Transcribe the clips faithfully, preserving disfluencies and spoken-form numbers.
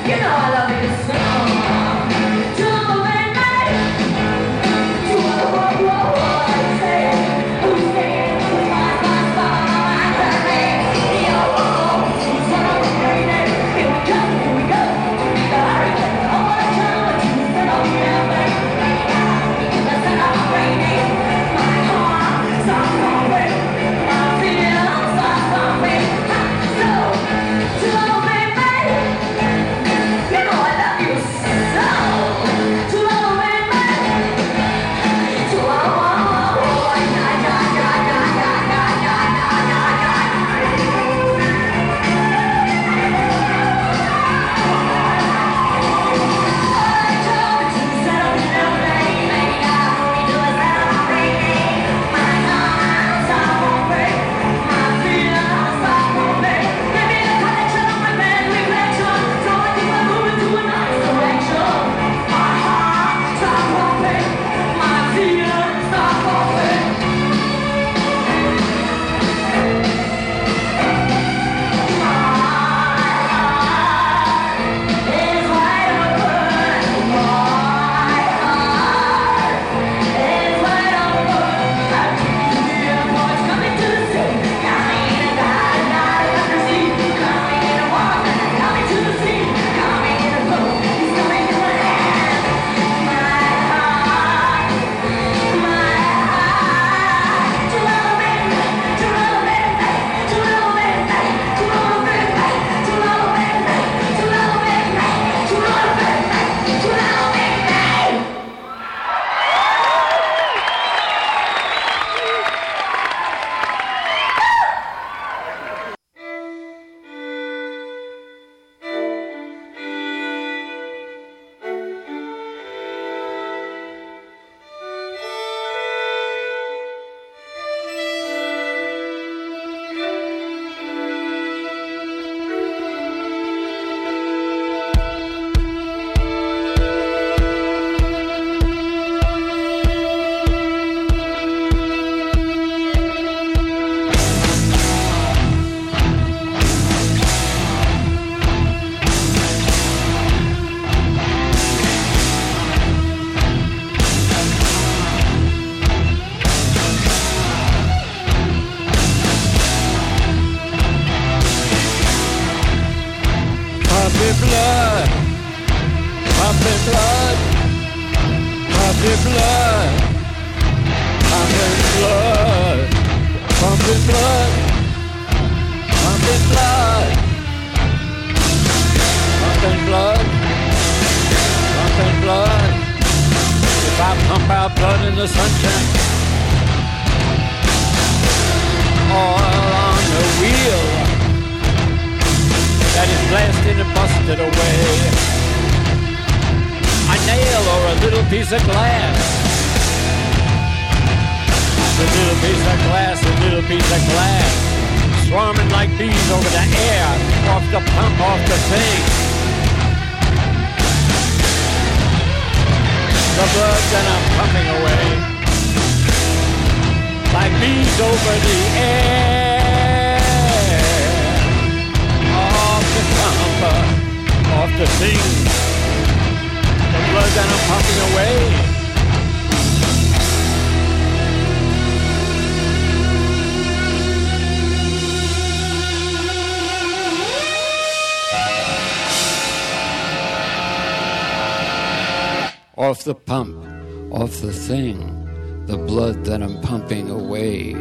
Off the pump, off the thing, the blood that I'm pumping away.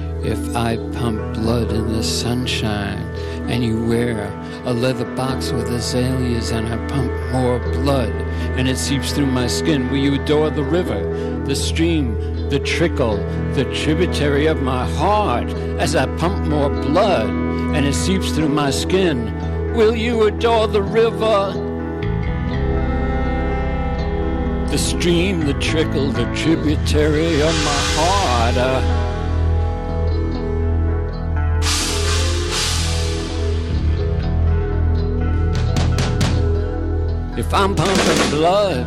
If I pump blood in the sunshine and you wear a leather box with azaleas and I pump more blood and it seeps through my skin, will you adore the river, the stream, the trickle, the tributary of my heart as I pump more blood and it seeps through my skin? Will you adore the river? The stream, the trickle, the tributary of my heart. Uh, if I'm pumping blood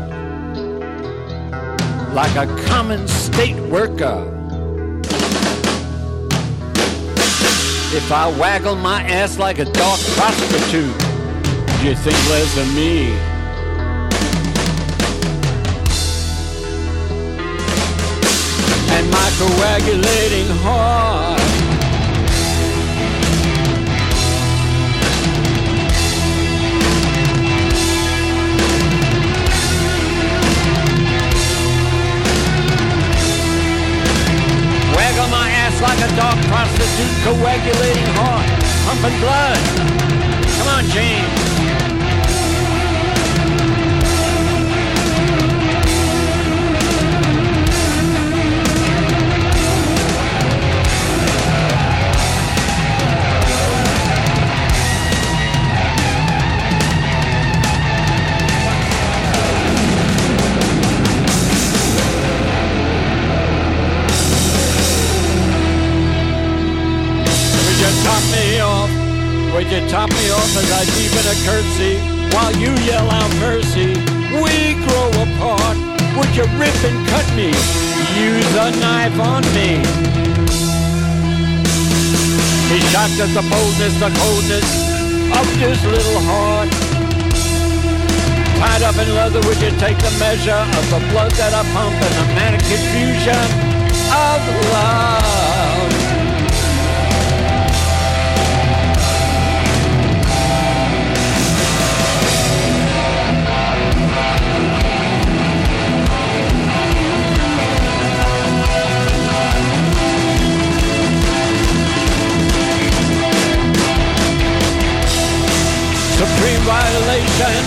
like a common state worker, if I waggle my ass like a dark prostitute, 'cause you think less of me. And my coagulating heart waggle my ass like a dog prostitute, coagulating heart, pumping blood. Come on, James. Top me off, would you top me off as I deepen a curtsy while you yell out mercy? We grow apart, would you rip and cut me? Use a knife on me. He's shocked at the boldness, the coldness of this little heart. Tied up in leather, would you take the measure of the blood that I pump and the manic confusion of love? Supreme violation.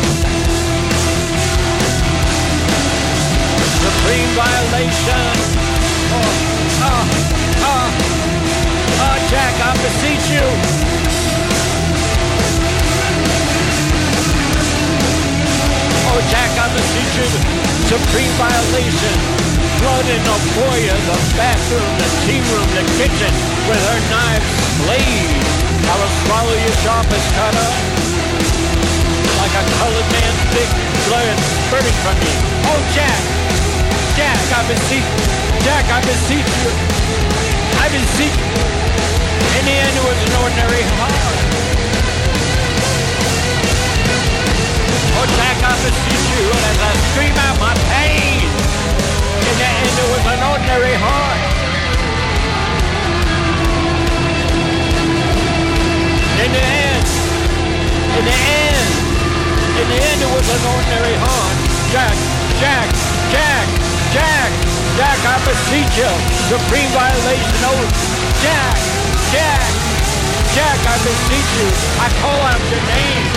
Supreme violation. Oh, oh, oh, oh, Jack, I beseech you. Oh, Jack, I beseech you. Supreme violation. Blood in the foyer, the bathroom, the tea room, the kitchen, with her knives blade. I will swallow your sharpest cutter like a colored man's big blood spurting from me. Oh, Jack, Jack, I beseech, Jack, I beseech you, I beseech you. In the end, it was an ordinary heart. Oh, Jack, I beseech you, and as I scream out my pain, in the end, it was an ordinary heart. In the end, in the end, in the end it was an ordinary heart. Jack, Jack, Jack, Jack, Jack, I beseech you. Supreme violation, oh, Jack, Jack, Jack, I beseech you. I call out your name.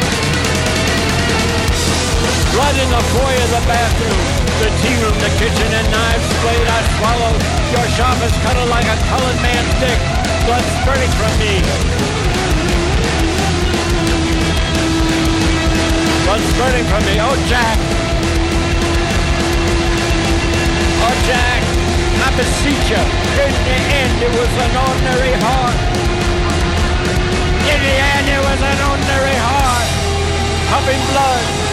Blood in the foyer, the bathroom, the tea room, the kitchen, and knives blade I swallow. Your sharpest cutter like a colored man's dick. Blood spurting from me. Blood spurting from me. Oh, Jack. Oh, Jack. I beseech you. In the end, it was an ordinary heart. In the end, it was an ordinary heart. Pumping blood.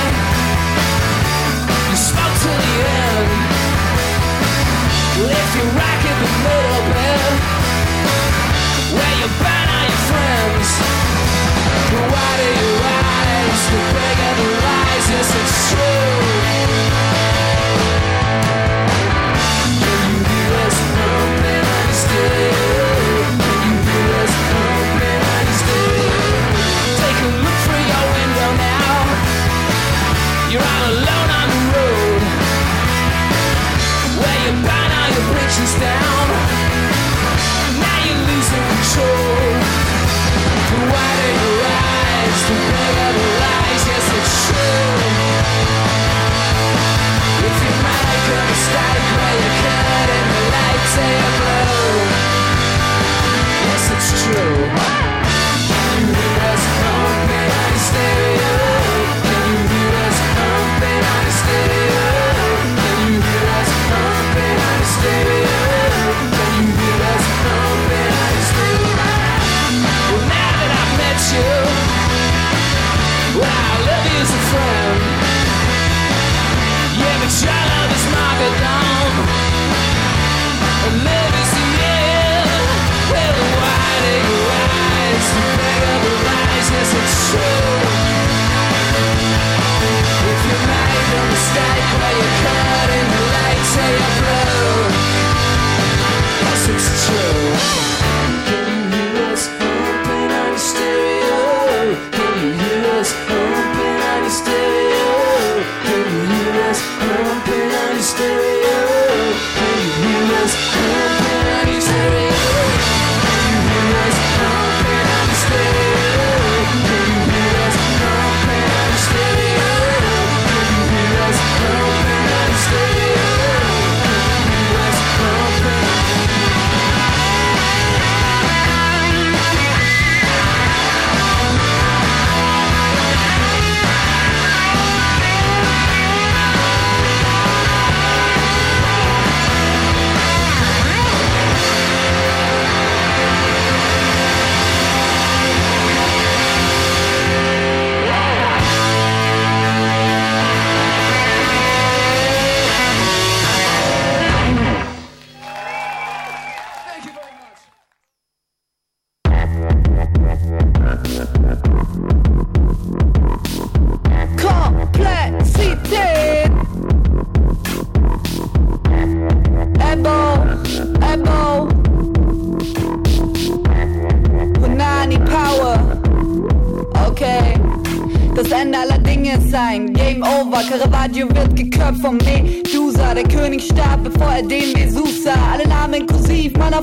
If you you burn all your friends. The wider your eyes, the bigger the lies. Yes, it's true. Can you hear us pumping on your stereo? Can you hear us pumping on your stereo? Take a look through your window now. You're all alone on the road, where you burn all your bridges down. Now you're losing control. The wider your eyes, the bigger the lies. Yes, it's true. If you make a mistake where you cut in the light, say a blow. Yes, it's true. Can you hear us pumping on your stereo? Can you hear us pumping on your stereo? Can you hear us pumping on your stereo? Can you hear us pumping on your stereo? Well, now that I've met you, well, I love you as a friend. Yeah, but your love is martyrdom, and love is the end. Well, the wider your eyes, the bigger the lies. Yes, it's true. If you make a mistake where you cut in the light, say a blow. Yes, it's true. Can you hear us pumping on your stereo? Can you hear us pumping on your stereo? Can you hear us pumping on your stereo? Can you hear us pumping on your stereo? Can you hear us pumping on your stereo? Can you hear us pumping on your stereo? Can you hear us pumping on your stereo? Can you hear us pumping? Komplexität. Ebo, Ebo. Punani Power. Okay. Das Ende aller Dinge ist ein Game Over. Caravaggio wird geköpft vom Medusa. Der König starb, bevor er den Jesus sah. Alle Namen inklusiv meiner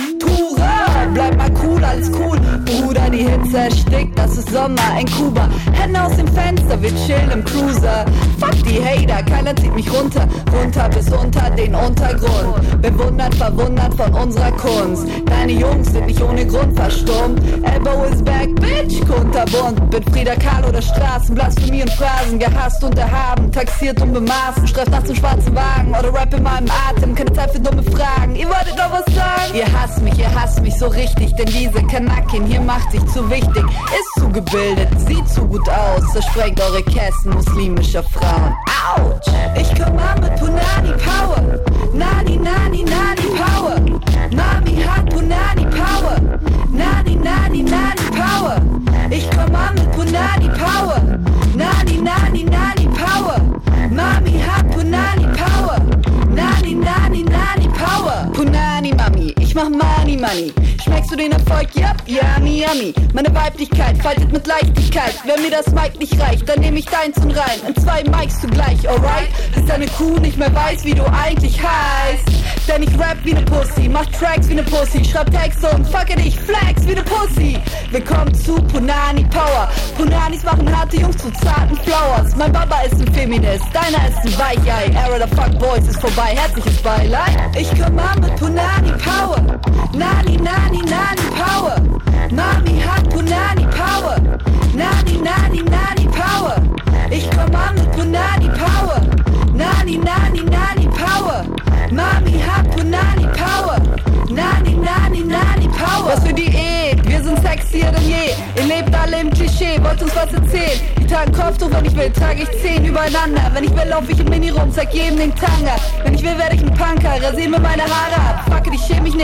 Futura. Bleib mal cool, alles cool. Bruder, die Hitze erstickt, das ist Sommer in Kuba. Hände aus dem Fenster, wir chillen im Cruiser. Fuck die Hater, keiner zieht mich runter. Runter bis unter den Untergrund. Bewundert, verwundert von unserer Kunst. Deine Jungs sind nicht ohne Grund verstummt. Elbow is back, bitch, kunterbunt. Bin Frida Kahlo der Straßen, Blasphemie und Phrasen. Gehasst und erhaben, taxiert und bemaßen. Streift nachts im schwarzen Wagen oder Rap in meinem Atem. Keine Zeit für dumme Fragen, ihr wolltet doch was sagen. Ihr hasst mich, ihr hasst mich so richtig. Denn diese Kanakin hier macht sich zu wichtig. Ist zu gebildet, sieht zu gut aus. Zersprengt eure Kästen muslimischer Frauen. Autsch! Ich komm an mit Punani Power. Nani, Nani, Nani Power. Mami hat Punani Power. Nani, Nani, Nani Power. Ich komm an mit Punani Power. Nani, Nani, Nani Power. Mami hat Punani Power. Nani, Nani, Nani Power. Punani Mami, ich mach Money Money. Schmeckst du den Erfolg? Yep, yummy, yummy. Meine Weiblichkeit faltet mit Leichtigkeit. Wenn mir das Mic nicht reicht, dann nehm ich deins und rein. In zwei Mics zugleich, alright? Bis deine Kuh nicht mehr weiß, wie du eigentlich heißt. Denn ich rap wie ne Pussy, mach Tracks wie ne Pussy. Schreib Texte und fucke dich, flex wie ne Pussy. Willkommen zu Punani Power. Punanis machen harte Jungs zu zarten Flowers. Mein Baba ist ein Feminist, deiner ist ein Weichei. Era der Fuckboys ist vorbei, herzliches Beileid. Ich komm an mit Punani Power. Nani, Nani, Nani Power. Mami hat Punani Power. Nani, Nani, Nani Power. Ich komm an mit Punani Power. Nani, Nani, Nani Power. Mami hat Punani Power. Nani, Nani, Nani Power. Was für Diät, wir sind sexier denn je. Ihr lebt alle im Klischee, wollt uns was erzählen. Die tragen Kopftuch, wenn ich will, trage ich zehn übereinander. Wenn ich will, lauf ich im Mini rum, zeig jedem den Tanga. Wenn ich will, werde ich ein Punker, rasier mir meine Haare ab. Fuck it, ich schäm mich nicht.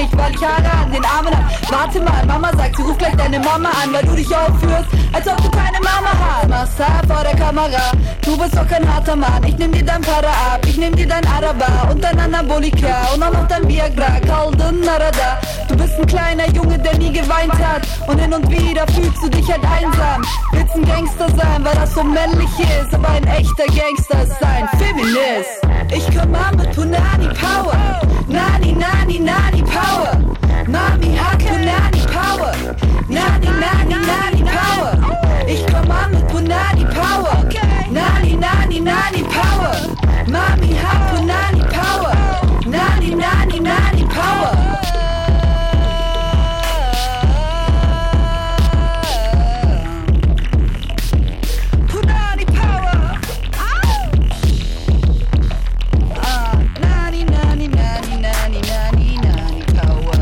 nicht, weil ich Haare an den Armen hab. Warte mal, Mama sagt, sie ruft gleich deine Mama an, weil du dich aufführst, als ob du keine Mama hast. Machst hart vor der Kamera, du bist doch kein harter Mann. Ich nehm dir dein Para ab, ich nehm dir dein Araber und dein Anabolika und auch noch dein Viagra, Kalden Narada. Du bist ein kleiner Junge, der nie geweint hat und hin und wieder fühlst du dich halt einsam. Willst ein Gangster sein, weil das so männlich ist, aber ein echter Gangster ist ein Feminist. Ich komm an mit Punani Power, Nani, Nani, Nani Power. Mami hat Punani Power, Nani, Nani, Nani Power. Ich komm an mit Punani Power, Nani, Nani, Nani Power. Mami hat Punani Power, Nani, Nani, Nani Power. Punani Power. Ah, Nani, Nani, Nani, Nani, Nani, Nani Power.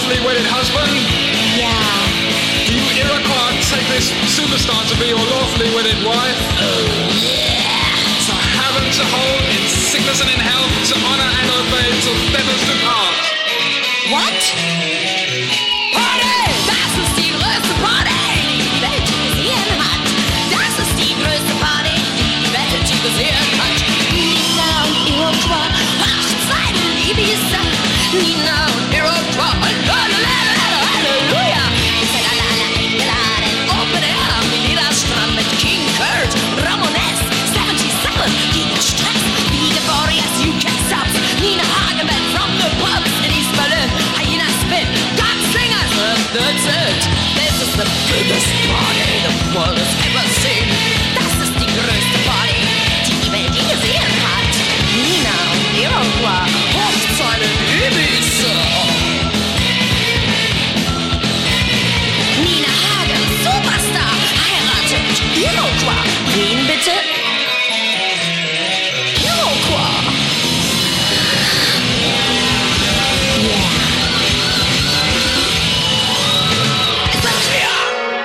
lawfully wedded husband? Yeah. Do you Iroquois take this superstar to be your lawfully wedded wife? Oh, yeah. To heaven to hold, in sickness and in health, to honor and obey till death us do part. What? Party! Das ist die größte Party, die die Welt gesehen hat. Das ist die größte Party, die die Welt gesehen hat. Nina und Iroquois, Hochzeit in Ibiza. Nina und Iroquois, Halleluja. Ihr seid alle, alle eingeladen. Open Air, Mineralstrand mit King Kurt, Ramones, seventy-seven, gegen Stress, wie Warriors, U K Subs, Nina Hagenbeck from the pubs in East Berlin, Hyena Spin, God Singers, and that's it. This is the biggest party the world has ever seen. Das ist die größte Party, die die Welt je gesehen hat. Nina und Iroquois, Hochzeit in Ibiza. Nina Hagen, Superstar, heiratet Iroquois. Wen bitte? Iroquois. Yeah. Ist das klar?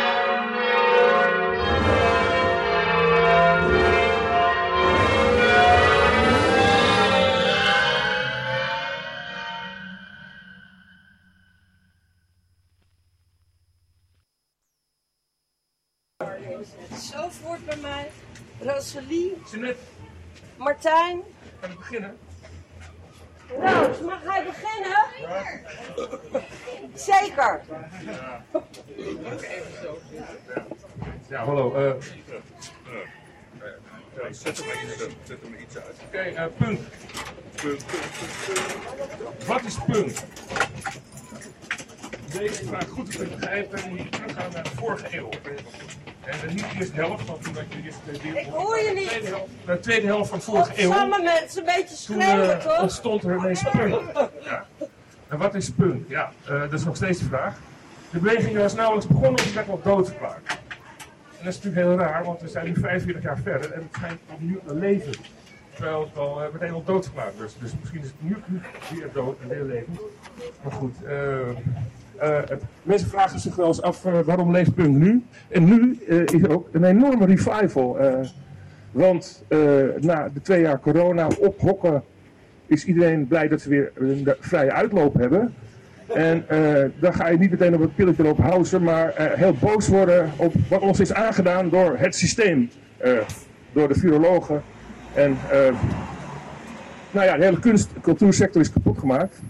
Zo voort bij mij. Rosalie, Jeanette, Martijn. kan ik beginnen? Roos, mag hij beginnen? Zeker. Ja, hallo. Uh, zet hem iets, zet hem iets uit. Oké, okay, uh, punk. Punk, punk, punk. Wat is punk? Deze vraag goed te begrijpen, moet je teruggaan naar de vorige eeuw. En uh, niet de eerste helft, want toen had je de eerste deel. Ik hoor je niet. De tweede helft, de tweede helft van de vorige eeuw. Samen mensen, een beetje Toen schreeuwen, uh, toch? ontstond er ineens punk. Ja. En wat is punk? Ja, uh, dat is nog steeds de vraag. De beweging was nauwelijks begonnen, dus werd wel doodverklaard. En dat is natuurlijk heel raar, want we zijn nu vijfenveertig jaar verder en het schijnt opnieuw te leven. Terwijl het al uh, meteen al doodverklaard was. Dus misschien is het nu weer dood en weer levend. Maar goed, uh, uh, het, mensen vragen zich wel eens af uh, waarom leeft punk nu? En nu uh, is er ook een enorme revival. Uh, want uh, na de twee jaar corona ophokken is iedereen blij dat ze weer een vrije uitloop hebben. En uh, dan ga je niet meteen op het pilletje lopen housen, maar uh, heel boos worden op wat ons is aangedaan door het systeem. Uh, door de virologen. En uh, nou ja, de hele kunst- en cultuursector is kapot gemaakt.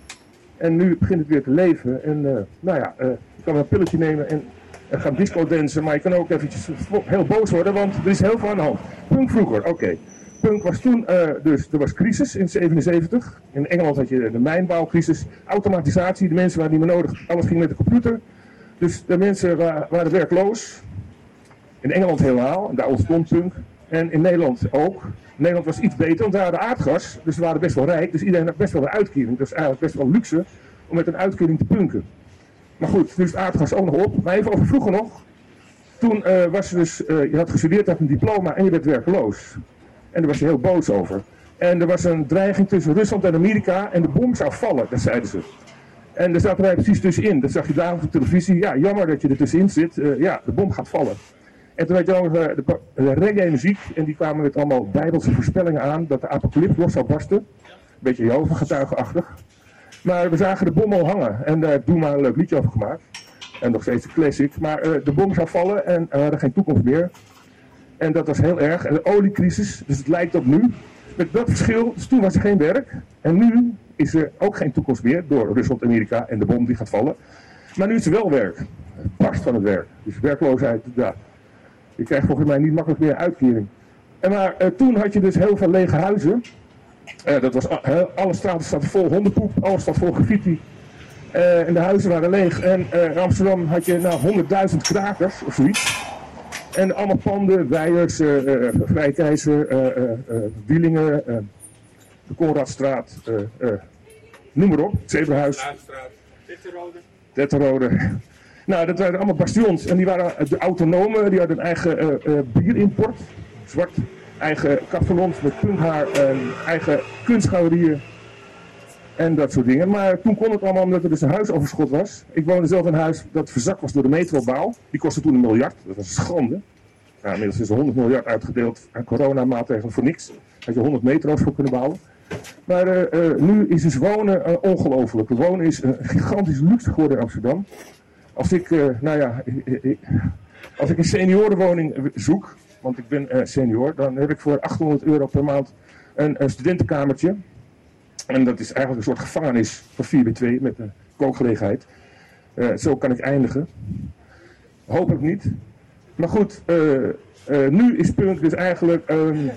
En nu begint het weer te leven. En uh, nou ja, uh, je kan een pilletje nemen en uh, gaan disco dansen, maar je kan ook eventjes heel boos worden, want er is heel veel aan de hand. Punk vroeger, oké. Okay. Punk was toen, uh, dus er was crisis in zevenenzeventig. In Engeland had je de mijnbouwcrisis, automatisatie, de mensen waren niet meer nodig, alles ging met de computer. Dus de mensen wa- waren werkloos. In Engeland helemaal, en daar ontstond punk. En in Nederland ook. Nederland was iets beter, want we hadden aardgas, dus we waren best wel rijk. Dus iedereen had best wel een uitkering. Dus eigenlijk best wel luxe om met een uitkering te punken. Maar goed, nu is het aardgas ook nog op. Maar even over vroeger nog. Toen uh, was er dus, uh, je had gestudeerd, had een diploma en je werd werkloos. En daar was je heel boos over. En er was een dreiging tussen Rusland en Amerika en de bom zou vallen, dat zeiden ze. En daar zaten wij precies tussenin. Dat zag je dagelijks op televisie. Ja, jammer dat je er tussenin zit. Uh, ja, de bom gaat vallen. En toen had je ook uh, de, de reggae muziek. En die kwamen met allemaal bijbelse voorspellingen aan dat de apocalyps los zou barsten. Een beetje Jehovah-getuigenachtig. Maar we zagen de bom al hangen. En daar uh, toen maar een leuk liedje over gemaakt. En nog steeds een classic. Maar uh, de bom zou vallen en er uh, geen toekomst meer. En dat was heel erg. En de oliecrisis, dus het lijkt op nu. Met dat verschil, dus toen was er geen werk. En nu is er ook geen toekomst meer door Rusland, Amerika en de bom die gaat vallen. Maar nu is er wel werk. Het barst van het werk. Dus werkloosheid, ja. Je krijgt volgens mij niet makkelijk meer uitkering. En maar uh, toen had je dus heel veel lege huizen. Uh, dat was, uh, alle straten zaten vol hondenpoep, alles staat vol graffiti. Uh, en de huizen waren leeg. En uh, in Amsterdam had je nou honderdduizend krakers of zoiets. En allemaal panden, Weijers, uh, uh, Vrijkeizer, uh, uh, uh, Wielingen, uh, de Konradstraat, uh, uh, noem maar op, het Zebrahuis. Tetterode. Tetterode. Nou, dat waren allemaal bastions en die waren de autonomen, die hadden een eigen uh, uh, bierimport, zwart, eigen kapsalons met punthaar, en eigen kunstgalerieën. En dat soort dingen. Maar toen kon het allemaal omdat er dus een huisoverschot was. Ik woonde zelf in een huis dat verzakt was door de metrobouw. Die kostte toen een miljard. Dat was een schande. Nou, inmiddels is er honderd miljard uitgedeeld aan coronamaatregelen voor niks. Had je honderd metro's voor kunnen bouwen. Maar uh, uh, nu is dus wonen uh, ongelooflijk. Wonen is een gigantisch luxe geworden in Amsterdam. Als ik, uh, nou ja, ik, ik, als ik een seniorenwoning zoek, want ik ben uh, senior, dan heb ik voor achthonderd euro per maand een, een studentenkamertje. En dat is eigenlijk een soort gevangenis van vier bij twee met een kookgelegenheid. Uh, zo kan ik eindigen. Hopelijk niet. Maar goed, uh, uh, nu is punk dus eigenlijk um,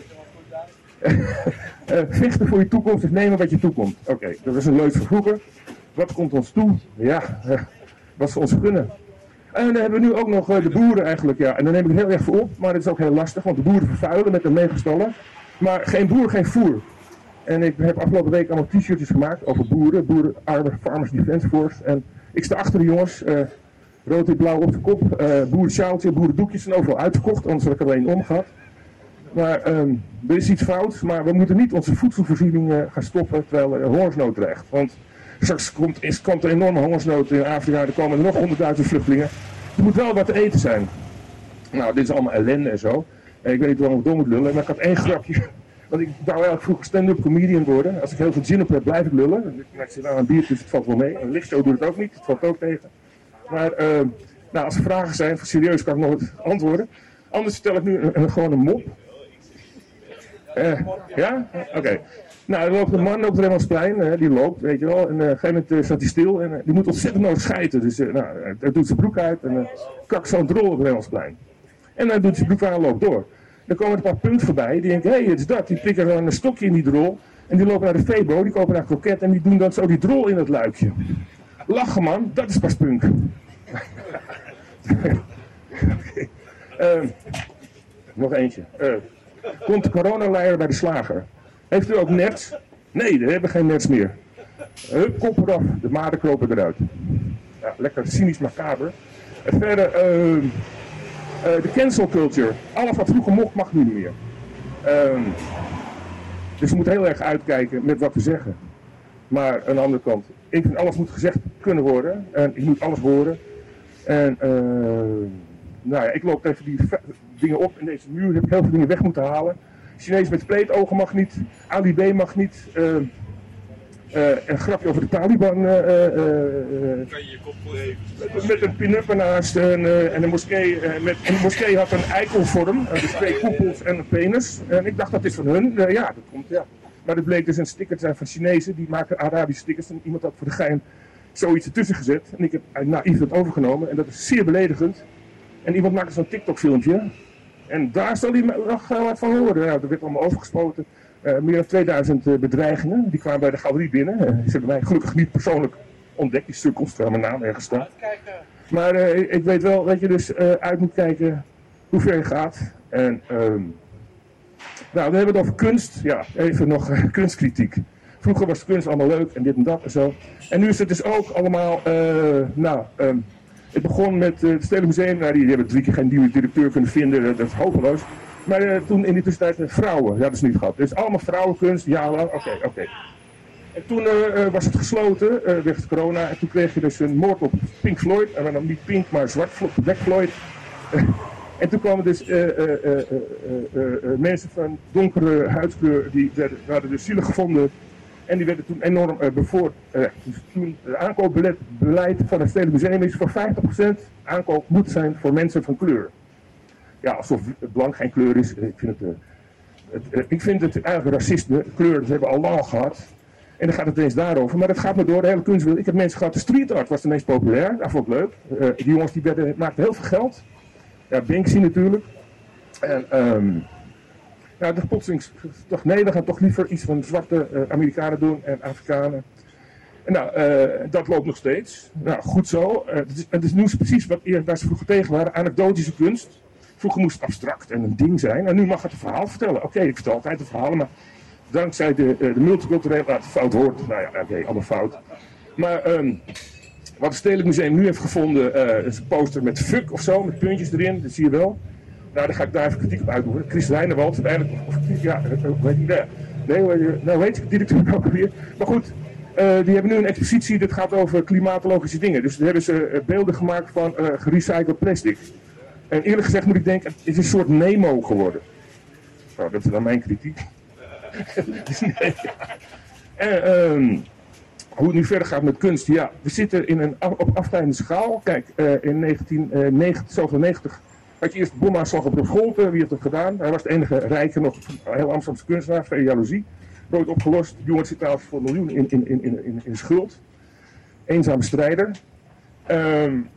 uh, vechten voor je toekomst is nemen wat je toekomt. Oké, okay, dat is een leuk van vroeger. Wat komt ons toe? Ja, uh, wat ze ons gunnen. En dan hebben we nu ook nog uh, de boeren eigenlijk. Ja. En dan neem ik het heel erg voor op, maar dat is ook heel lastig, want de boeren vervuilen met een meegestallen. Maar geen boer, geen voer. En ik heb afgelopen week allemaal t-shirtjes gemaakt over boeren, boeren, Farmers Defence Force. En ik sta achter de jongens, uh, rood en blauw op de kop, uh, boerensjaaltje, boerendoekjes zijn overal uitverkocht, anders had ik er alleen om gehad. Maar um, er is iets fout, maar we moeten niet onze voedselvoorziening uh, gaan stoppen terwijl er hongersnood dreigt. Want straks komt, is, komt er enorme hongersnood in Afrika, er komen er nog honderdduizend vluchtelingen. Er moet wel wat te eten zijn. Nou, dit is allemaal ellende en zo. En ik weet niet hoe lang ik door moet lullen, maar ik had één grapje. Want ik wou eigenlijk vroeger stand-up comedian worden. Als ik heel veel zin op heb, blijf ik lullen. Ik zit aan een bier, dus het valt wel mee. Een lichtshow doet het ook niet, het valt ook tegen. Maar uh, nou, als er vragen zijn, serieus kan ik nog antwoorden. Anders vertel ik nu een, een, gewoon een mop. Uh, ja? Oké. Okay. Nou, er loopt een man op het Remmelsplein, uh, die loopt, weet je wel. En uh, op een gegeven moment uh, staat hij stil en uh, die moet ontzettend nodig schijten. Dus uh, nou, hij doet zijn broek uit en uh, kakt zo'n drol op het Remmelsplein. En dan doet zijn broek aan en loopt door. Dan komen er een paar punten voorbij, die denken, hé, hey, het is dat. Die prikken dan een stokje in die drol. En die lopen naar de Febo, die kopen naar een kroket en die doen dan zo die drol in het luikje. Lachen man, dat is pas punk. Okay. uh, nog eentje. Uh, komt de coronaleier bij de slager? Heeft u ook nerts? Nee, we hebben geen nerts meer. Hup, kop eraf, de maden kropen eruit. Ja, lekker cynisch macaber. En verder, uh, uh, de cancel culture. Alles wat vroeger mocht, mag nu niet meer. Uh, dus we moeten heel erg uitkijken met wat we zeggen. Maar aan de andere kant, ik vind alles moet gezegd kunnen worden. En ik moet alles horen. En uh, nou ja, ik loop tegen die dingen op. In deze muur heb ik heel veel dingen weg moeten halen. Chinees met spleetogen mag niet. Ali B mag niet. Uh, uh, een grapje over de Taliban. Uh, uh, uh, kan je je kop even. Met, met een pin-up ernaast. En, uh, en, een moskee, uh, met, en de moskee had een eikelvorm. Uh, dus twee koepels en een penis. En ik dacht dat is van hun. Uh, ja, dat komt, ja. Maar het bleek dus een sticker te zijn van Chinezen. Die maken Arabische stickers. En iemand had voor de gein zoiets ertussen gezet. En ik heb uh, naïef dat overgenomen. En dat is zeer beledigend. En iemand maakte zo'n TikTok filmpje. En daar zal hij nog uh, wat van horen. Nou, er werd allemaal overgespoten. Uh, meer dan tweeduizend uh, bedreigingen. Die kwamen bij de galerie binnen. Uh, ze hebben mij gelukkig niet persoonlijk ontdekt. Die sukkels, terwijl mijn naam ergens staat. Maar uh, ik weet wel dat je dus uh, uit moet kijken hoe ver je gaat. En, um, nou, we hebben het over kunst. Ja, even nog uh, kunstkritiek. Vroeger was kunst allemaal leuk en dit en dat en zo. En nu is het dus ook allemaal, uh, nou... Um, Het begon met uh, het Stedelijk Museum, nou, die, die hebben drie keer geen nieuwe directeur kunnen vinden, uh, dat is hopeloos. Maar uh, toen in die tussentijd uh, vrouwen, ja, dat is niet gehad. Dus allemaal vrouwenkunst, jarenlang, oké, okay, oké. Okay. En toen uh, uh, was het gesloten, uh, wegens corona, en toen kreeg je dus een moord op Pink Floyd, en dan niet Pink, maar zwart, Black Floyd. Uh, en toen kwamen dus uh, uh, uh, uh, uh, uh, mensen van donkere huidskleur, die werden, werden dus zielig gevonden. En die werden toen enorm uh, bevoord. Uh, dus toen het aankoopbeleid beleid van het Stedelijk Museum is voor vijftig procent aankoop moet zijn voor mensen van kleur. Ja, alsof blank geen kleur is. Ik vind het, uh, het, uh, ik vind het eigenlijk racisme. Kleur, dat hebben we al lang gehad. En dan gaat het eens daarover. Maar dat gaat maar door de hele kunstwereld. Ik heb mensen gehad, de street art was de meest populair. Dat vond ik leuk. Uh, die jongens die werden, maakten heel veel geld. Ja, Banksy natuurlijk. En... Um, Nou, de plotseling dacht nee, we gaan toch liever iets van zwarte uh, Amerikanen doen en Afrikanen. En nou, uh, dat loopt nog steeds. Nou, goed zo. Uh, het, is, het is nu precies wat eerst waar ze vroeger tegen waren, anekdotische kunst. Vroeger moest het abstract en een ding zijn. En nu mag het een verhaal vertellen. Oké, okay, ik vertel altijd de verhalen, maar dankzij de, uh, de multiculturele, laat het fout hoort. Nou ja, oké, okay, allemaal fout. Maar um, wat het Stedelijk Museum nu heeft gevonden, uh, is een poster met fuck of zo, met puntjes erin, dat zie je wel. Nou, daar ga ik daar even kritiek op uitoefenen. Chris Wijnewald, uiteindelijk, of, ja, weet ik niet, nee, nou weet je, directeur ook weer. Maar goed, Uh, die hebben nu een expositie, dat gaat over klimatologische dingen. Dus daar hebben ze uh, beelden gemaakt van uh, gerecycled plastic. En eerlijk gezegd moet ik denken, het is een soort Nemo geworden. Nou, dat is dan mijn kritiek. nee. En um, hoe het nu verder gaat met kunst, ja, we zitten in een af, op afstijgende schaal. Kijk, uh, in negentien zevenennegentig had je eerst Boma zag op de Scholten, wie heeft dat gedaan? Hij was de enige rijke, nog heel Amsterdamse kunstenaar, veel jaloezie. Nooit opgelost, de jongen zit trouwens voor een miljoen in, in, in, in, in schuld. Eenzame strijder. Um,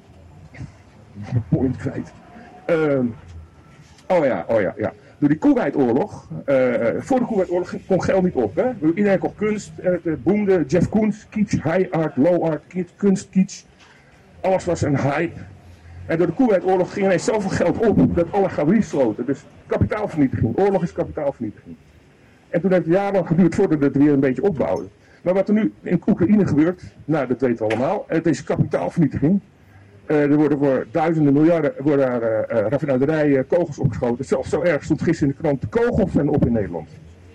point kwijt. Um, oh ja, oh ja, ja. Door die Koeweitoorlog, uh, voor de Koeweitoorlog kon geld niet op. Hè? Iedereen kocht kunst, en het boomde. Jeff Koons, kitsch, high art, low art, kunst, kitsch. Alles was een hype. En door de Koeweitoorlog ging ineens zoveel geld op dat alle galeries sloten. Dus kapitaalvernietiging. Oorlog is kapitaalvernietiging. En toen heeft het jarenlang geduurd voordat het weer een beetje opbouwde. Maar wat er nu in Oekraïne gebeurt, nou dat weten we allemaal. Het is kapitaalvernietiging. Uh, er worden voor duizenden miljarden worden daar, uh, uh, raffinaderijen, kogels opgeschoten. Zelfs zo erg stond gisteren in de krant, de kogels zijn op in Nederland.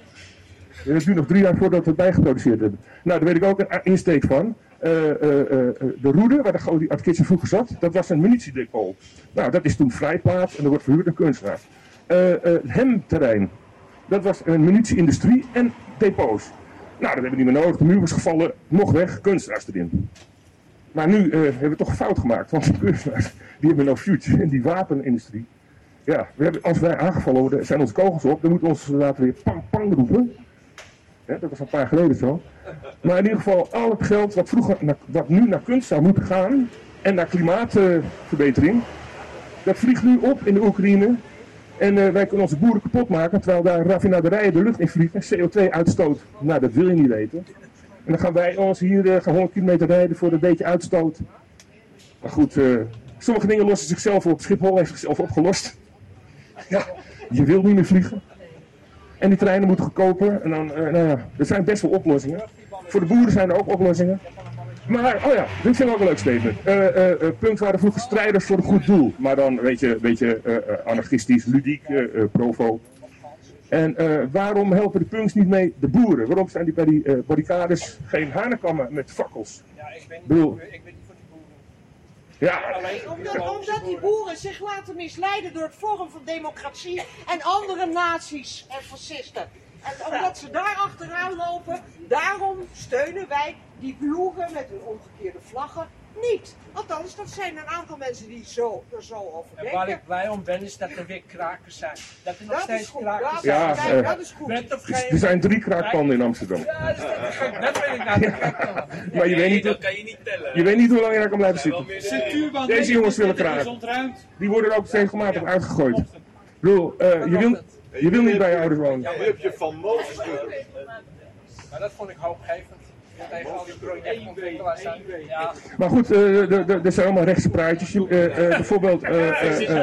En het duurt nog drie jaar voordat we het bijgeproduceerd hebben. Nou, daar weet ik ook een insteek van. Uh, uh, uh, de Roede, waar de Goody Art Kitchen vroeger zat, dat was een munitiedepot. Nou, dat is toen vrijplaats en er wordt verhuurd een kunstenaar. Uh, uh, het Hemterrein, dat was een munitie-industrie en depots. Nou, dat hebben we niet meer nodig. De muur was gevallen, nog weg, kunstenaars erin. Maar nu uh, hebben we toch een fout gemaakt, want de kunstenaars die hebben no future in die wapenindustrie. Ja, we hebben, als wij aangevallen worden, zijn onze kogels op, dan moeten we ons laten weer pang pang roepen. Ja, dat was een paar jaar geleden zo. Maar in ieder geval, al het geld wat, vroeger naar, wat nu naar kunst zou moeten gaan en naar klimaatverbetering, uh, dat vliegt nu op in de Oekraïne. En uh, wij kunnen onze boeren kapot maken, terwijl daar raffinaderijen de lucht in vliegen, C O twee uitstoot. Nou, dat wil je niet weten. En dan gaan wij ons hier uh, gaan honderd kilometer rijden voor een beetje uitstoot. Maar goed, uh, sommige dingen lossen zichzelf op. Schiphol heeft zichzelf opgelost. Ja, je wil niet meer vliegen. En die treinen moeten goedkoper. En dan, uh, nou ja, er zijn best wel oplossingen. Voor de boeren zijn er ook oplossingen. Maar, oh ja, dit vind ik ook een leuk statement. Uh, uh, uh, punt waren vroeger strijders voor een goed doel. Maar dan, weet je, weet je uh, uh, anarchistisch, ludiek, uh, uh, provo. En uh, waarom helpen de punks niet mee de boeren? Waarom zijn die bij die uh, barricades geen hanenkammen met fakkels? Ja, ik ben niet, Bedoel, ik ben niet voor die boeren. Ja. Omdat, omdat die boeren zich laten misleiden door het Forum van Democratie en andere nazi's en fascisten. En omdat ze daar achteraan lopen, daarom steunen wij die ploegen met hun omgekeerde vlaggen niet. Althans, dat zijn een aantal mensen die zo, er zo over En denken. waar ik blij om ben, is dat er weer krakers zijn. Dat er nog Dat steeds is goed, krakers dat, zijn. Ja, kijk, uh, dat is goed. Met of geen... Er zijn drie kraakpanden in Amsterdam. Ja, dat, is dat, gek. Dat weet ik nou. Dat gek dan. Maar je weet niet, dat kan je niet tellen. je weet niet hoe lang je daar kan blijven zitten. Centuurbaan Deze jongens willen kraken. Die worden er ook regelmatig uitgegooid. Ik bedoel, uh, je, wil, je wil niet bij je ouders wonen. Ja, heb je van Mozes. Maar dat vond ik hoopgevend. Tegen al die projectontwikkelaars zijn. Ja. Maar goed, uh, er zijn allemaal rechtse praatjes. Uh, uh, bijvoorbeeld... Uh, uh, uh,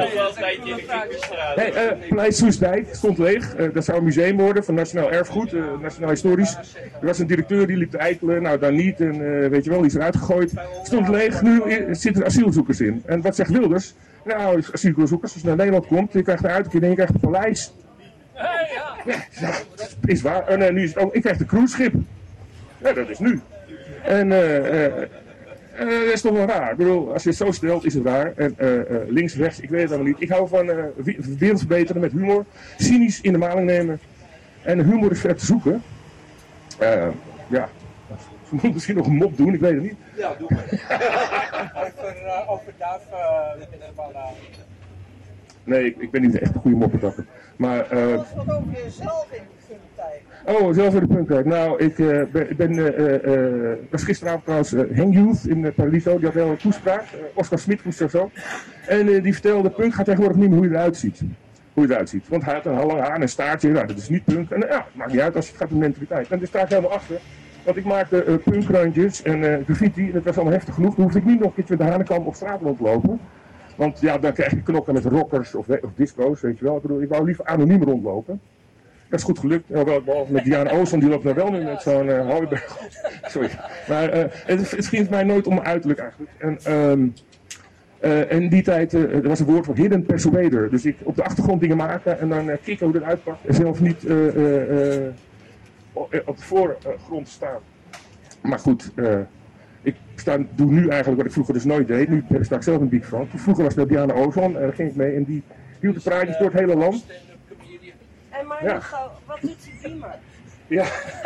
nee, uh, Plein Soestdijk stond leeg. Uh, dat zou een museum worden van Nationaal Erfgoed, uh, Nationaal Historisch. Er was een directeur die liep te eikelen, nou dan niet. En uh, weet je wel, die is eruit gegooid. Stond leeg, nu zitten er asielzoekers in. En wat zegt Wilders? Nou, asielzoekers, als je naar Nederland komt, je krijgt een uitkering en je krijgt een paleis. Ja, ja, is waar. En uh, nu is het ook, ik krijg een cruiseschip. Ja, dat is nu. En uh, uh, uh, dat is toch wel raar. Ik bedoel, als je het zo stelt, is het raar. En uh, uh, links, rechts, ik weet het allemaal niet. Ik hou van uh, wereld verbeteren met humor. Cynisch in de maling nemen. En humor is ver te zoeken. Uh, ja, ze moeten misschien nog een mop doen, ik weet het niet. Ja, doe maar. over, uh, over Duif, uh, Nee, ik, ik ben niet echt een goede moppendakker. Maar... Uh, Wat over jezelf in de tijd. Oh, zelf in de punktijd. Nou, ik uh, ben, ben uh, uh, was gisteravond trouwens uh, Hang Youth in uh, Paradiso. Die had wel een toespraak. Uh, Oscar Smit moest er zo. En uh, die vertelde, punk gaat tegenwoordig niet meer hoe je eruit ziet. Hoe je eruit ziet. Want hij had een lang haar en een staartje. Nou, dat is niet punk. En uh, ja, het maakt niet uit als het gaat om mentaliteit. En daar sta ik helemaal achter. Want ik maakte uh, punkrandjes en uh, graffiti. En dat was allemaal heftig genoeg. Dan hoefde ik niet nog een keertje met de hanenkam op straat rondlopen. Want ja, dan krijg je knokken met rockers of, of disco's, weet je wel. Ik bedoel, ik wou liever anoniem rondlopen. Dat is goed gelukt. Ja, wel, behalve met Diana Oosland, die loopt nou wel nu met zo'n uh, hooiberg. Sorry. Maar uh, het, het ging mij nooit om mijn uiterlijk eigenlijk. En um, uh, in die tijd, uh, er was een woord voor hidden persuader. Dus ik op de achtergrond dingen maken en dan uh, kijken hoe dat uitpakt. En zelf niet uh, uh, uh, op de voorgrond staan. Maar goed, uh, ik sta, doe nu eigenlijk wat ik vroeger dus nooit deed. Nu sta ik zelf in Big Front. Vroeger was dat Diana Ozon, en daar ging ik mee en die hield de praatjes door het hele land. En maar Ja. nog, wat doet die Beamer? Ja.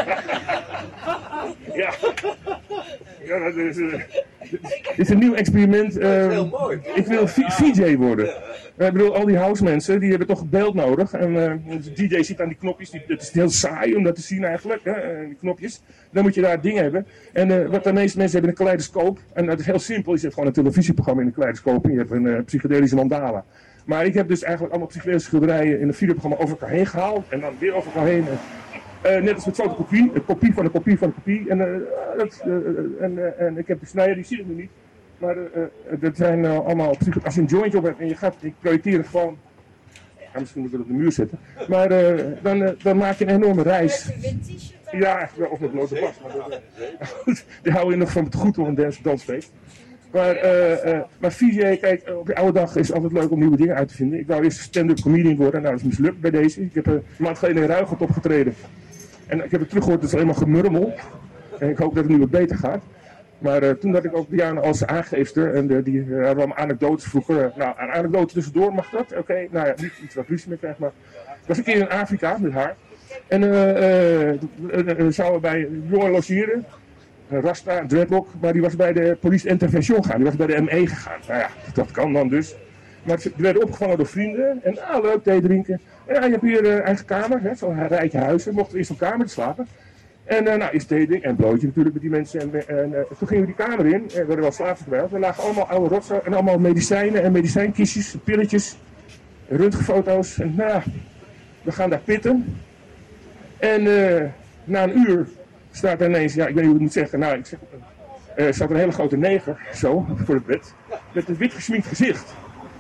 ja. Ja, dat is, uh, dit is een nieuw experiment. Uh, Heel mooi. Ik wil V J worden. Uh, ik bedoel, al die house mensen, die hebben toch beeld nodig. En uh, de D J ziet aan die knopjes, die, het is heel saai om dat te zien eigenlijk, hè, uh, die knopjes. Dan moet je daar dingen hebben. En uh, wat de meeste mensen hebben een kaleidoscoop. En dat is heel simpel, je hebt gewoon een televisieprogramma in een kaleidoscoop. En je hebt een uh, psychedelische mandala. Maar ik heb dus eigenlijk allemaal psychedelische schilderijen in een videoprogramma over elkaar heen gehaald. En dan weer over elkaar heen. Uh, net als met fotokopie, een kopie van een kopie van een kopie. En, uh, dat, uh, en, uh, en ik heb de snijder, die zie ik nu niet. Maar uh, uh, dat zijn uh, allemaal, als je een jointje op hebt en je gaat, ik projecteer het gewoon. Ja, misschien moet ik het op de muur zetten. Maar uh, dan, uh, dan maak je een enorme reis. Ja, of met blote pas. Maar dat, uh, die hou je nog van het goed op een dans, dansfeest. Maar, uh, uh, maar V J, kijk, op de oude dag is het altijd leuk om nieuwe dingen uit te vinden. Ik wou eerst stand-up comedian worden, nou dat is mislukt bij deze. Ik heb uh, een maand geleden in Ruigelt opgetreden. En ik heb het teruggehoord, het is alleen maar gemurmel. En ik hoop dat het nu wat beter gaat. Maar uh, toen had ik ook Diana als aangeefster. En uh, die uh, hadden allemaal anekdotes vroeger. Uh, nou, een anekdote tussendoor mag dat. Oké, okay. Nou ja, niet iets wat ruzie mee krijgt. Maar ik was een keer in Afrika met haar. En uh, uh, uh, uh, zouden we bij een jongen logeren. Een Rasta, een dreadlock. Maar die was bij de police intervention gegaan. Die was bij de M E gegaan. Nou ja, dat kan dan dus. Maar ze werden opgevangen door vrienden. En ah, leuk, thee drinken. En ja, je hebt hier een uh, eigen kamer. Zo'n rijtje huizen. Mochten we eerst op kamer slapen. En uh, nou, eerst thee drinken. En blootje natuurlijk met die mensen. En, en uh, toen gingen we die kamer in. En we werden wel slaven bij. Er lagen allemaal oude rotsen. En allemaal medicijnen en medicijnkistjes. Pilletjes. Röntgenfoto's. En nou, we gaan daar pitten. En uh, na een uur staat er ineens. Ja, ik weet niet hoe ik het moet zeggen. Nou, ik zeg. Er uh, staat een hele grote neger. Zo, voor het bed. Met een wit gesminkt gezicht.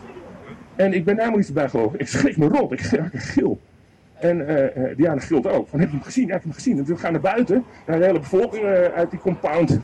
En ik ben daar maar niet bij geloven. Ik schrik me rot. Ik raak een gil. En uh, uh, Diana gilt ook. Van, heb je hem gezien? Ja, ik heb hem gezien. En we gaan naar buiten. Naar de hele bevolking uh, uit die compound.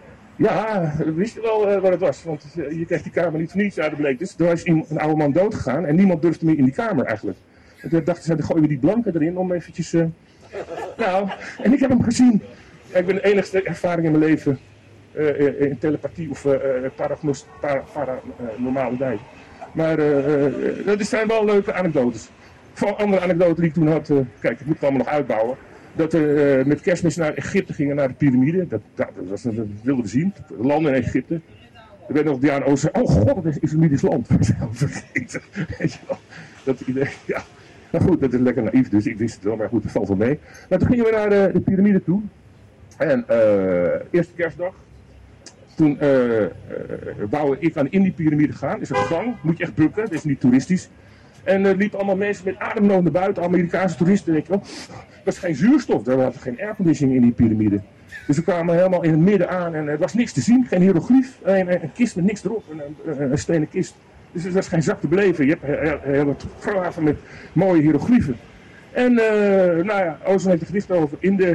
Ja, we wisten wel uh, wat het was. Want uh, je kreeg die kamer niet voor niets uit de bleek. Dus er was een oude man dood gegaan. En niemand durfde meer in die kamer eigenlijk. En toen dachten ze, dan gooien we die blanken erin om eventjes... Uh... Nou, en ik heb hem gezien. Ja, ik ben de enigste ervaring in mijn leven. Uh, in telepathie of uh, paragnost, para, para, uh, normale tijd. Maar uh, uh, dat zijn wel leuke anekdotes. Van andere anekdote die ik toen had, uh, kijk, ik moet het allemaal nog uitbouwen. Dat we uh, met Kerstmis naar Egypte gingen, naar de piramide. Dat, dat, dat, was, dat wilden we zien. Landen in Egypte. Er werd nog Diana Ozon. Oh god, dat is een islamitisch land. Vergeten. Weet je wel. Dat idee, ja. Nou goed, dat is lekker naïef, dus ik wist het wel, maar goed, dat valt wel mee. Maar toen gingen we naar de, de piramide toe. En uh, eerste kerstdag. Toen uh, uh, wou ik aan in die piramide gaan. Is een gang, moet je echt bukken, dat is niet toeristisch. En er uh, liepen allemaal mensen met ademnood naar buiten, Amerikaanse toeristen, weet je wel. Er was geen zuurstof, er was geen airconditioning in die piramide. Dus we kwamen helemaal in het midden aan en er was niks te zien, geen hiëroglief. Een, een kist met niks erop, een, een, een stenen kist. Dus er was geen zak te beleven. Je hebt hele graven met mooie hiërogliefen. En uh, nou ja, Ozon heeft het gedicht over in de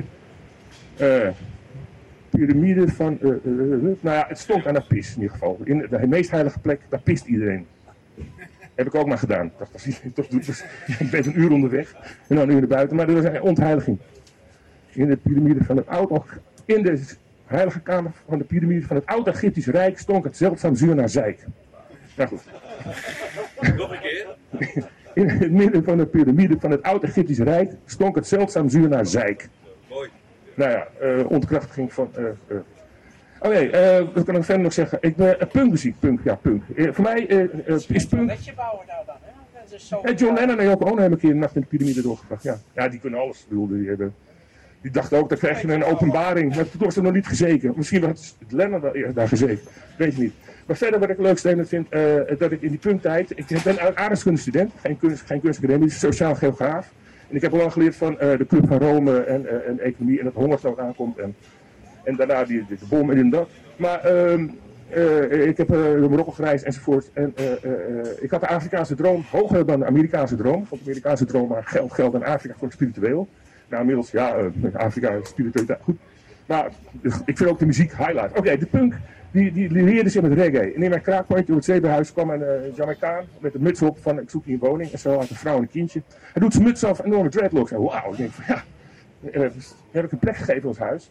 uh, piramide van... Uh, uh, uh, nou ja, het stond aan de pis in ieder geval. In de, de meest heilige plek, daar pist iedereen. Heb ik ook maar gedaan. Ik dacht, toch, dus, ik ben een uur onderweg en dan een uur naar buiten. Maar er was een ontheiliging. In de piramide van het oude... In de heilige kamer van de piramide van het oude Egyptische Rijk stonk het zeldzaam zuur naar zeik. Nou goed. Nog een keer. In het midden van de piramide van het oud-Egyptische Rijk stonk het zeldzaam zuur naar zeik. Mooi. Nou ja, uh, ontkrachtiging van... Uh, uh. Oké, okay, uh, wat kan ik verder nog zeggen? Ik ben uh, punkmuziek, punk, ja, punk. Uh, voor mij uh, uh, is punk... Wat je bouwen nou dan, hè? Dat is zo Hey, John Lennon en Yoko Ono hebben een keer een nacht in de piramide doorgebracht. Ja, ja die kunnen alles. Bedoelde, die, hebben, die dachten ook, dan krijg je een openbaring. Maar toen was er nog niet gezeken. Misschien had Lennon daar, daar gezeken. Weet je niet. Maar verder wat ik het leukste vind, uh, dat ik in die punktijd... Ik ben een aardrijkskundestudent, geen, kunst, geen kunstacademie, sociaal geograaf. En ik heb al lang geleerd van uh, de Club van Rome en, uh, en economie en dat hongersnood aankomt. En, en daarna die, die, de bom en dat. Maar uh, uh, ik heb uh, door Marokko gereisd enzovoort. En uh, uh, uh, ik had de Afrikaanse droom hoger dan de Amerikaanse droom. Want de Amerikaanse droom maar geld, geld en Afrika voor spiritueel. Nou, inmiddels, ja, uh, Afrika spiritueel, goed. Maar ik vind ook de muziek highlight. Oké, okay, de punk... Die, die leerde zich met reggae. En in mijn kraakpoortje door het zeeberhuis kwam een uh, Jamaicaan met een muts op van ik zoek hier een woning. En zo had een vrouw en een kindje. Hij doet zijn muts af en enorme dreadlocks. En wauw, ik denk van ja, uh, heb ik een plek gegeven in ons huis.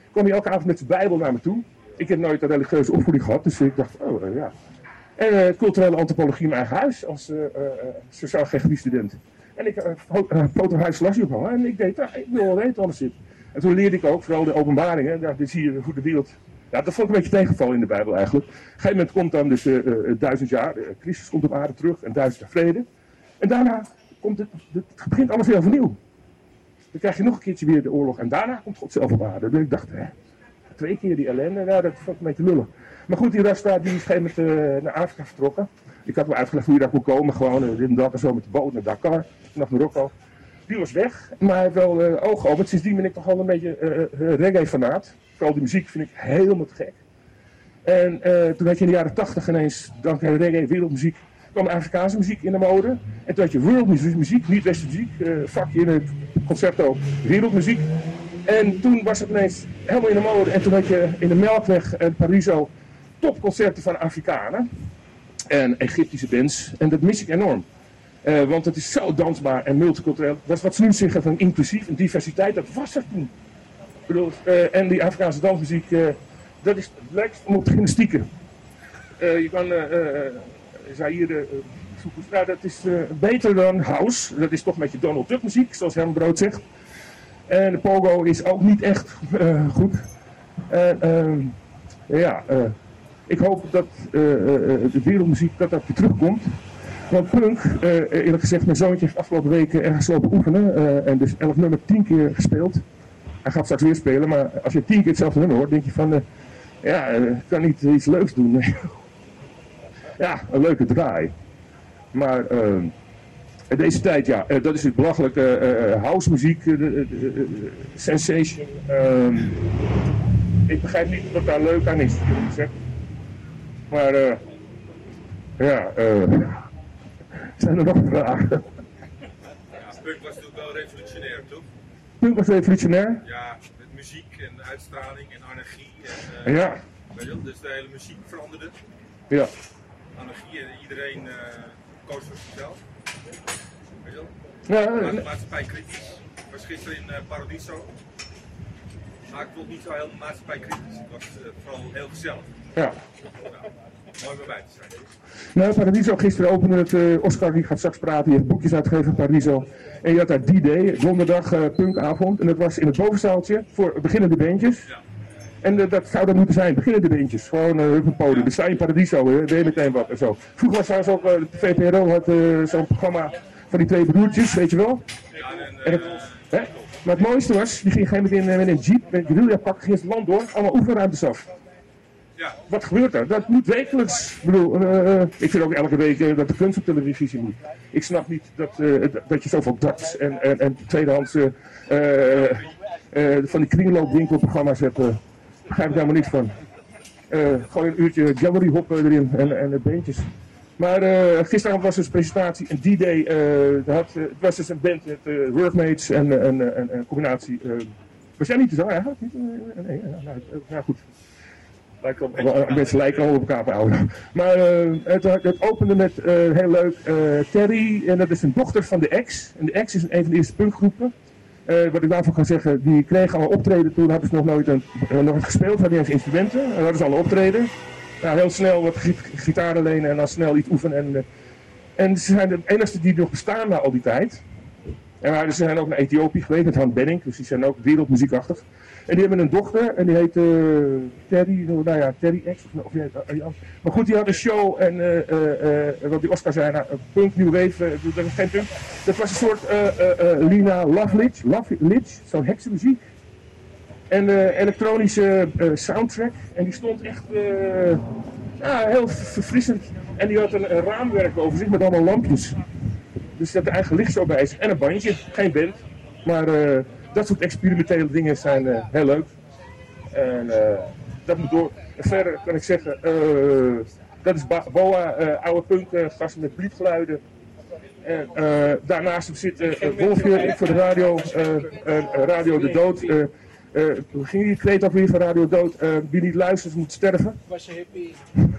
kwam hij elke avond met zijn Bijbel naar me toe. Ik heb nooit een religieuze opvoeding gehad, dus ik dacht, oh uh, ja. En uh, culturele antropologie in mijn eigen huis als uh, uh, sociaal geografie-student. En ik poot een huislasje ophangen en ik deed, nou, ik wil wel weten hoe alles zit. En toen leerde ik ook, vooral de openbaringen, ja, dit zie je hoe de wereld... Ja, dat vond ik een beetje tegenvallen in de Bijbel eigenlijk. Op een gegeven moment komt dan dus uh, uh, duizend jaar, uh, Christus komt op aarde terug en duizend jaar vrede. En daarna komt het, het begint alles weer overnieuw. Dan krijg je nog een keertje weer de oorlog en daarna komt God zelf op aarde. Dus ik dacht, hè, twee keer die ellende, nou, dat vond ik een beetje lullig. Maar goed, die Rasta die is op een gegeven moment uh, naar Afrika vertrokken. Ik had wel uitgelegd hoe je daar kon komen, gewoon uh, dit en dat en zo met de boot naar Dakar, vanaf Marokko. Die was weg, maar hij heeft wel uh, ogen open. Sindsdien ben ik toch al een beetje uh, uh, reggae-fanaat. Vooral die muziek vind ik helemaal te gek. En uh, toen had je in de jaren tachtig ineens, dankzij reggae, wereldmuziek, kwam Afrikaanse muziek in de mode. En toen had je worldmuziek, niet westerse muziek, uh, vakje in het concerto, wereldmuziek. En toen was het ineens helemaal in de mode. En toen had je in de Melkweg en Paradiso topconcerten van Afrikanen. En Egyptische bands. En dat mis ik enorm. Uh, want het is zo dansbaar en multicultureel. Dat is wat ze nu zeggen van inclusief en diversiteit. Dat was er toen. Ik bedoel, uh, en die Afrikaanse dansmuziek, uh, dat is het leukst om op te gymnastieken. Uh, je kan, uh, uh, Zaire, uh, zoeken. Nou, dat is uh, beter dan house. Dat is toch een beetje Donald Duck muziek, zoals Herman Brood zegt. En de pogo is ook niet echt uh, goed. En uh, ja, uh, ik hoop dat uh, uh, de wereldmuziek dat dat weer terugkomt. Want punk, uh, eerlijk gezegd, mijn zoontje heeft afgelopen weken ergens lopen oefenen. Uh, en dus elf nummer tien keer gespeeld. Hij gaat straks weer spelen, maar als je tien keer hetzelfde nummer hoort, denk je van, uh, ja, uh, ik kan niet iets leuks doen. Ja, een leuke draai. Maar uh, deze tijd, ja, uh, dat is het belachelijke uh, house muziek, uh, uh, uh, uh, sensation. Uh, ik begrijp niet wat daar leuk aan is, eerlijk gezegd. Maar, uh, ja, uh, zijn er nog vragen? Ja, punk was natuurlijk wel revolutionair, toch? Punk was revolutionair? Ja, met muziek en uitstraling en anarchie. En, uh, ja. Weet je, dus de hele muziek veranderde. Ja. Anarchie en iedereen uh, koos voor zichzelf. Weet je wel? Ja, de maatschappij kritisch. Ik was gisteren in uh, Paradiso. Maar ik vond niet zo heel maatschappij kritisch. Het was uh, vooral heel gezellig. Ja. Nou, mooi om bij te zijn. Nou, Paradiso, gisteren opende het, uh, Oscar die gaat straks praten, die heeft boekjes uitgegeven, Paradiso. En je had daar D-Day, donderdag uh, punkavond. En dat was in het bovenzaaltje voor beginnende bandjes. Ja. En uh, dat zou dat moeten zijn, beginnende bandjes. Gewoon uh, op een podium. Ja. Dus sta je in Paradiso, hè, weet je meteen wat en zo. Vroeger was trouwens ook, uh, de V P R O had uh, zo'n programma van die twee broertjes, weet je wel. Ja, en, uh, en het, hè? Maar het mooiste was, die ging op een gegeven moment in, met een jeep, met een guerrilla-pak, ging het land door, allemaal oefenruimtes af. Ja. Wat gebeurt er? Dat moet wekelijks. Ik bedoel, uh, ik vind ook elke week uh, dat de kunst op televisie moet. Ik snap niet dat, uh, dat je zoveel darts en, en, en tweedehands uh, uh, uh, van die kringloopwinkelprogramma's hebt. Uh, daar begrijp ik helemaal niets van. Uh, gewoon een uurtje gallery hoppen erin en, en de beentjes. Maar uh, gisteravond was dus een presentatie, een D-Day. Uh, had, uh, het was dus een band met uh, workmates en een uh, uh, uh, uh, combinatie. Uh, was jij niet te zang eigenlijk? Uh, nee, uh, nou, uh, nou goed. Lijkt op, mensen lijken al op elkaar te houden. Maar uh, het, het opende met uh, heel leuk uh, Terry, en dat is een dochter van de X. En de X is een van de eerste punkgroepen. Uh, wat ik daarvan kan zeggen, die kregen al een optreden, toen hadden ze nog nooit een, uh, nog gespeeld, hadden eens instrumenten. En hadden ze al een optreden. Nou, heel snel wat gitaren lenen en dan snel iets oefenen. En, uh, en ze zijn de enigste die nog bestaan na al die tijd. En maar, ze zijn ook naar Ethiopië geweest met Han Benning, dus die zijn ook wereldmuziekachtig. En die hebben een dochter en die heet uh, Terry, nou ja, Terry X. Of, of, uh, maar goed, die had een show en uh, uh, uh, wat die Oscar zei, nou, punk, new wave, uh, dat is geen punk. Dat was een soort uh, uh, uh, Lina Loveridge, Loveridge, zo'n heksenmuziek. En uh, elektronische uh, soundtrack. En die stond echt uh, ja, heel verfrissend. En die had een, een raamwerk over zich met allemaal lampjes. Dus dat er eigen lichtshow bij is. En een bandje, geen band. Maar uh, dat soort experimentele dingen zijn uh, heel leuk. En uh, dat moet door. En verder kan ik zeggen, uh, dat is Ba- Boa, uh, oude punk, uh, gasten met bliepgeluiden. En uh, daarnaast zit uh, Wolfje, ik voor de radio, uh, uh, Radio de Dood. Uh, uh, hoe ging die kreet ook weer van Radio Dood? Uh, wie niet luistert moet sterven. Was je hippie?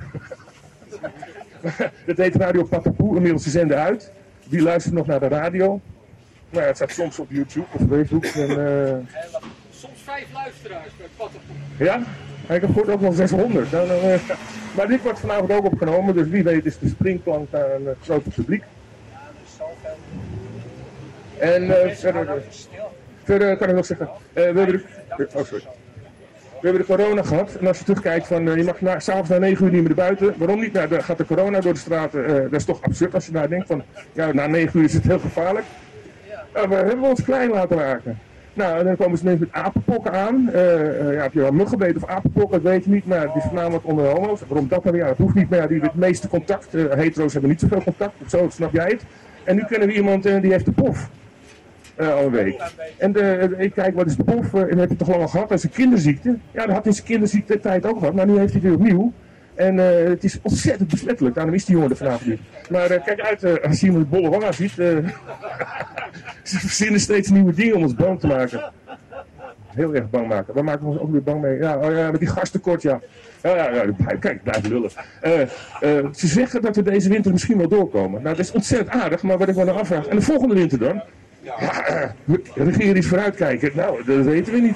Dat heet Radio Patapoe, inmiddels ze zenden uit. Wie luistert nog naar de radio? Nou ja, het staat soms op YouTube of Facebook. En, uh... Soms vijf vijf luisteraars bij Pattenpoel. Ja? Ik heb gehoord ook wel zeshonderd. Dan, uh, maar dit wordt vanavond ook opgenomen, dus wie weet is de springplank naar een uh, groot publiek. Ja, dus zoveel. En uh, verder, uh, verder kan ik nog zeggen, uh, we, hebben de, oh, sorry. we hebben de corona gehad. En als je terugkijkt van uh, je mag na, s'avonds na negen uur niet meer naar buiten. Waarom niet? Nou, dan gaat de corona door de straten. Uh, dat is toch absurd als je daar denkt van ja, na negen uur is het heel gevaarlijk. Nou, we hebben ons klein laten raken. Nou, en dan komen ze ineens met apenpokken aan. Uh, uh, ja, heb je wel muggenbeet of apenpokken, dat weet je niet, maar het is voornamelijk onder homo's. Waarom dat dan? Ja, dat hoeft niet meer. Die hebben het meeste contact. Uh, hetero's hebben niet zoveel contact, zo snap jij het. En nu kennen we iemand uh, die heeft de pof. Uh, al een week. En de, de, ik kijk, wat is de pof? Uh, en dat heb je toch lang al gehad? Dat is een kinderziekte. Ja, dat had in zijn kinderziekte tijd ook gehad, maar nu heeft hij het weer opnieuw. En uh, het is ontzettend besmettelijk, daarom is die jongen er vanavond niet. Maar uh, kijk uit, uh, als je iemand met bolle wangen ziet, uh, ze verzinnen steeds nieuwe dingen om ons bang te maken. Heel erg bang maken. Waar maken we ons ook weer bang mee? Ja, oh ja met die gastekort, ja. Ja, ja, ja, kijk, blijf lullen. Uh, uh, ze zeggen dat we deze winter misschien wel doorkomen. Nou, dat is ontzettend aardig, maar wat ik me dan afvraag. En de volgende winter dan? Ja, uh, regeren is vooruitkijken. Nou, dat weten we niet.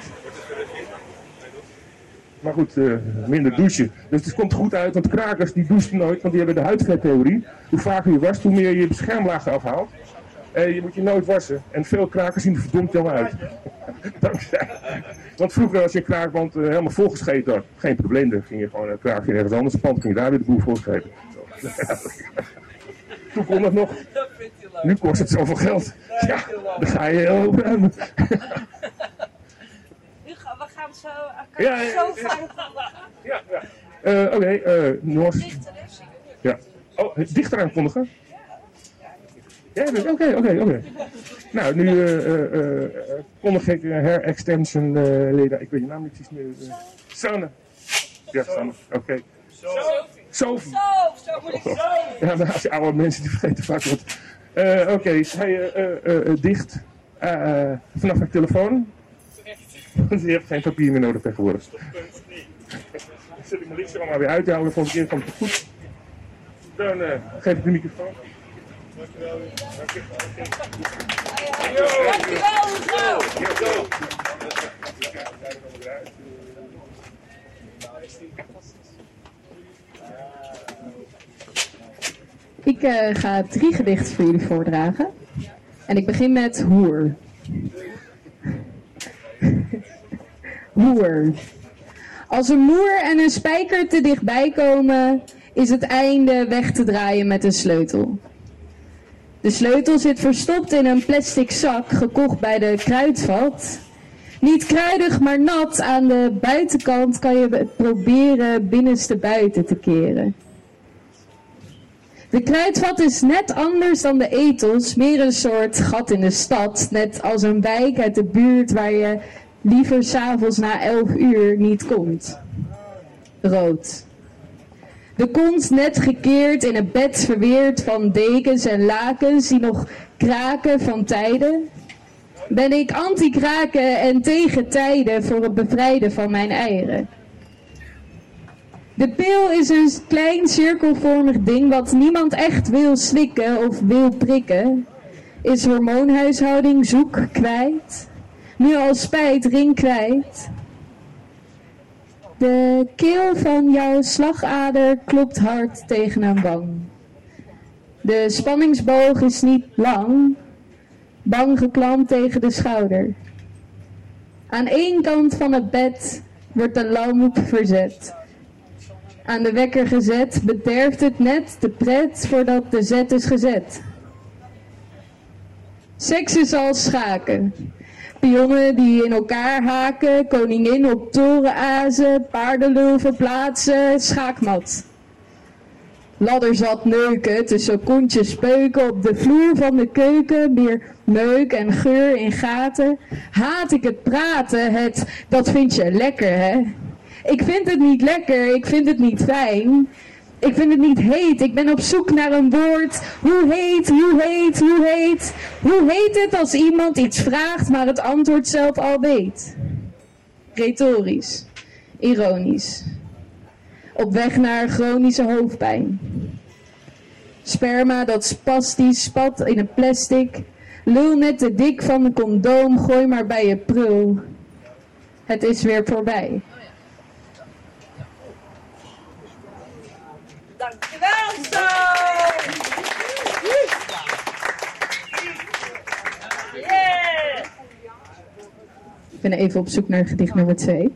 Maar goed, uh, minder douchen. Dus het komt goed uit, want krakers die douchen nooit, want die hebben de huidvettheorie. Hoe vaker je wast, hoe meer je je beschermlaag afhaalt. En je moet je nooit wassen. En veel krakers zien er verdomd jong uit. Dankzij. Want vroeger als je een kraakband uh, helemaal volgescheten had, geen probleem, dan ging je gewoon een kraakje ergens anders een pand, ging je daar weer de boel volgescheten. Toen kon dat nog. Nu kost het zoveel geld. Ja, dan ga je heel opruimen. We gaan zo, ja, ja, ja, zo ja. vaak. Ja, ja. Uh, Oké, okay, uh, Noors. Ja. Oh, dichter aankondigen? Ja, oké, oké, oké. Nou, nu uh, uh, uh, kondig ik uh, Hair Extension uh, leden. Ik weet je naam niet precies meer. Uh, Sanne. Ja, Sanne, oké. Okay. Sophie. Sophie. Ja, maar als je oude mensen die vergeten vaak wat. Uh, oké, okay, hij uh, uh, uh, dicht. Uh, uh, vanaf mijn telefoon. Want je hebt geen papier meer nodig tegenwoordig. Dan zet ik mijn licht er maar weer uit. Ja, de volgende keer komt het goed. Dan uh, geef ik de microfoon. Dankjewel. Dankjewel. Dankjewel. Ik uh, ga drie gedichten voor jullie voordragen. En ik begin met hoer. Hoer. Als een moer en een spijker te dichtbij komen, is het einde weg te draaien met een sleutel. De sleutel zit verstopt in een plastic zak, gekocht bij de kruidvat. Niet kruidig, maar nat. Aan de buitenkant kan je het proberen binnenste buiten te keren. De kruidvat is net anders dan de etels, meer een soort gat in de stad. Net als een wijk uit de buurt waar je liever 's avonds na elf uur niet komt. Rood. De kont net gekeerd in een bed verweerd van dekens en lakens die nog kraken van tijden. Ben ik anti-kraken en tegen tijden voor het bevrijden van mijn eieren. De pil is een klein cirkelvormig ding wat niemand echt wil slikken of wil prikken. Is hormoonhuishouding zoek kwijt. Nu al spijt ring kwijt. De keel van jouw slagader klopt hard tegen een wang. De spanningsboog is niet lang. Bang geklampt tegen de schouder. Aan één kant van het bed wordt de lamp verzet. Aan de wekker gezet, bederft het net de pret voordat de zet is gezet. Seks is als schaken. Pionnen die in elkaar haken, koningin op toren azen, paardenlul verplaatsen, schaakmat. Ladderzat neuken, tussen kontjes peuken op de vloer van de keuken, meer meuk en geur in gaten. Haat ik het praten, het, dat vind je lekker hè? Ik vind het niet lekker, ik vind het niet fijn. Ik vind het niet heet, ik ben op zoek naar een woord. Hoe heet, hoe heet, hoe heet? Hoe heet het als iemand iets vraagt, maar het antwoord zelf al weet? Retorisch, ironisch. Op weg naar chronische hoofdpijn. Sperma dat spastisch spat in een plastic. Lul net te dik van een condoom, gooi maar bij je prul. Het is weer voorbij. Dankjewel, zo! Yeah! Ik ben even op zoek naar gedicht nummer twee.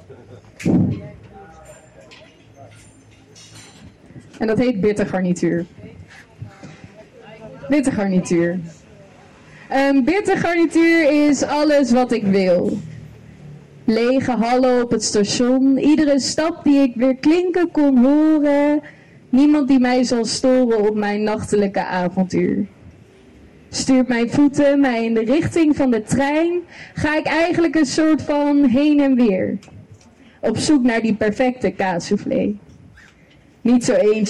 En dat heet Bittergarnituur. Bittergarnituur. Een bittergarnituur is alles wat ik wil. Lege hallen op het station. Iedere stap die ik weer klinken kon horen. Niemand die mij zal storen op mijn nachtelijke avontuur. Stuurt mijn voeten mij in de richting van de trein. Ga ik eigenlijk een soort van heen en weer. Op zoek naar die perfecte kaassoufflé. Niet zo eentje